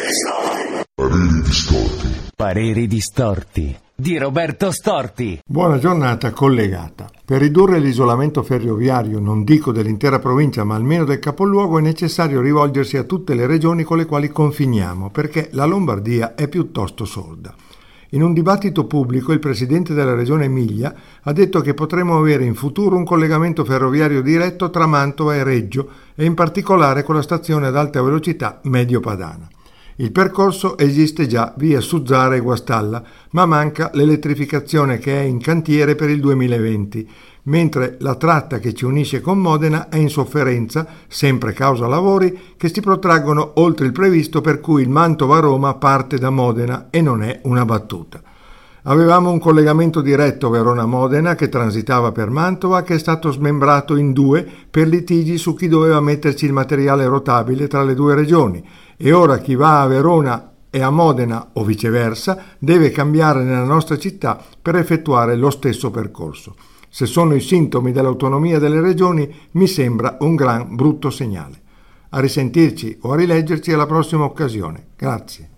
Pareri distorti. Pareri distorti di Roberto Storti. Buona giornata collegata. Per ridurre l'isolamento ferroviario, non dico dell'intera provincia, ma almeno del capoluogo, è necessario rivolgersi a tutte le regioni con le quali confiniamo, perché la Lombardia è piuttosto sorda. In un dibattito pubblico il presidente della regione Emilia ha detto che potremo avere in futuro un collegamento ferroviario diretto tra Mantova e Reggio e in particolare con la stazione ad alta velocità Mediopadana. Il percorso esiste già via Suzzara e Guastalla, ma manca l'elettrificazione che è in cantiere per il 2020, mentre la tratta che ci unisce con Modena è in sofferenza, sempre causa lavori, che si protraggono oltre il previsto, per cui il Mantova-Roma parte da Modena e non è una battuta. Avevamo un collegamento diretto Verona-Modena che transitava per Mantova, che è stato smembrato in due per litigi su chi doveva metterci il materiale rotabile tra le due regioni, e ora chi va a Verona e a Modena o viceversa deve cambiare nella nostra città per effettuare lo stesso percorso. Se sono i sintomi dell'autonomia delle regioni, mi sembra un gran brutto segnale. A risentirci o a rileggerci alla prossima occasione. Grazie.